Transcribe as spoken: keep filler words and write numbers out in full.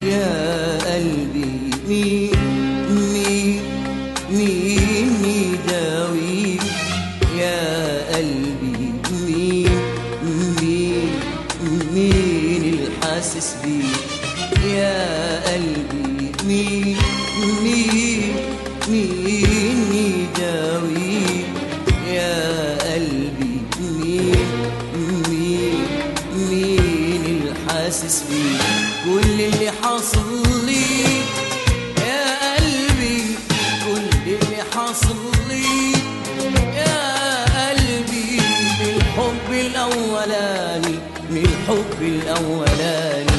يا قلبي مين مين مين يداويك؟ يا قلبي مين مين مين الحاسس بيك؟ يا قلبي مين مين مين يداويك؟ يا قلبي مين مين مين الحاسس بيك؟ كل اللي حاصل لي يا قلبي، كل اللي حاصل لي يا قلبي من الحب الأولاني، من الحب الأولاني.